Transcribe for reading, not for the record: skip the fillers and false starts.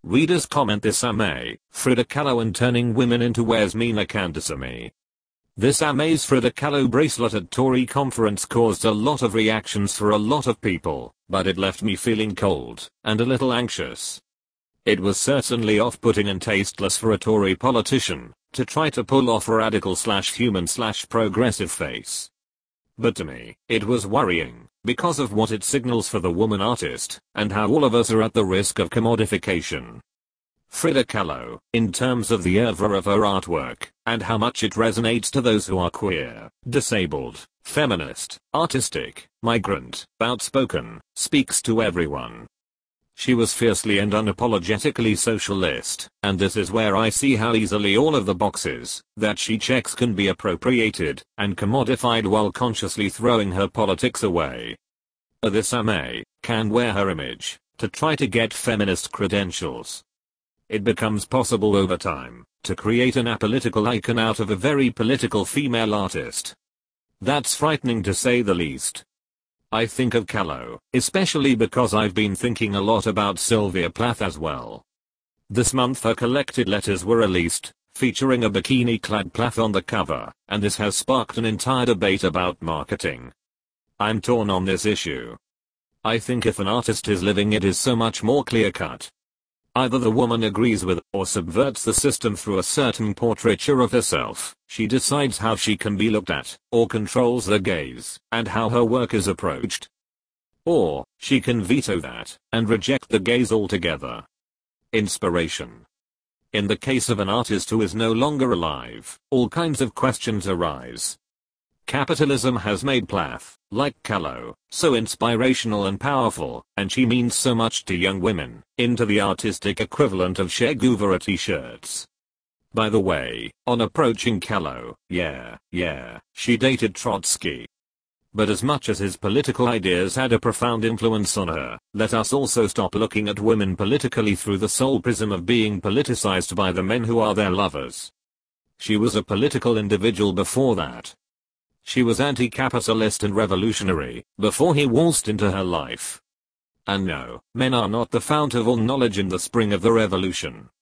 Readers comment this anime, Frida Kahlo and turning women into Where's Mina Kandasamy. This amaze Frida Kahlo bracelet at Tory conference caused a lot of reactions for a lot of people, but it left me feeling cold and a little anxious. It was certainly off-putting and tasteless for a Tory politician to try to pull off a radical/human/progressive face. But to me, it was worrying because of what it signals for the woman artist and how all of us are at the risk of commodification. Frida Kahlo, in terms of the oeuvre of her artwork, and how much it resonates to those who are queer, disabled, feminist, artistic, migrant, outspoken, speaks to everyone. She was fiercely and unapologetically socialist, and this is where I see how easily all of the boxes that she checks can be appropriated and commodified while consciously throwing her politics away. This anime can wear her image to try to get feminist credentials. It becomes possible over time to create an apolitical icon out of a very political female artist. That's frightening to say the least. I think of Kahlo, especially because I've been thinking a lot about Sylvia Plath as well. This month her collected letters were released, featuring a bikini-clad Plath on the cover, and this has sparked an entire debate about marketing. I'm torn on this issue. I think if an artist is living it is so much more clear-cut. Either the woman agrees with or subverts the system through a certain portraiture of herself, she decides how she can be looked at, or controls the gaze, and how her work is approached. Or, she can veto that, and reject the gaze altogether. Inspiration. In the case of an artist who is no longer alive, all kinds of questions arise. Capitalism has made Plath, like Kahlo, so inspirational and powerful, and she means so much to young women, into the artistic equivalent of Che Guevara t-shirts. By the way, on approaching Kahlo, she dated Trotsky. But as much as his political ideas had a profound influence on her, let us also stop looking at women politically through the sole prism of being politicized by the men who are their lovers. She was a political individual before that. She was anti-capitalist and revolutionary before he waltzed into her life. And no, men are not the fount of all knowledge in the spring of the revolution.